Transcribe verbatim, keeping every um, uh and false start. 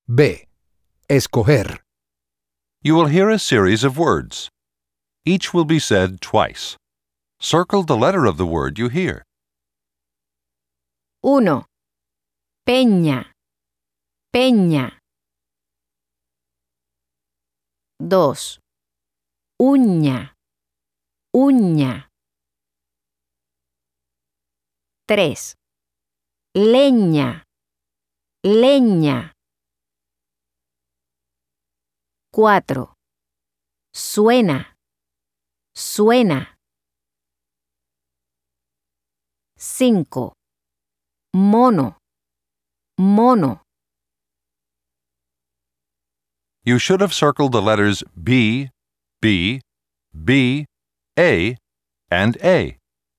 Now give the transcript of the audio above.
B. Escoger. You will hear a series of words. Each will be said twice. Circle the letter of the word you hear. uno. Peña, peña. dos. Uña, uña. tres. Leña, leña. cuatro. Suena, suena. cinco. Mono, mono. You should have circled the letters B, B, B, A, and A.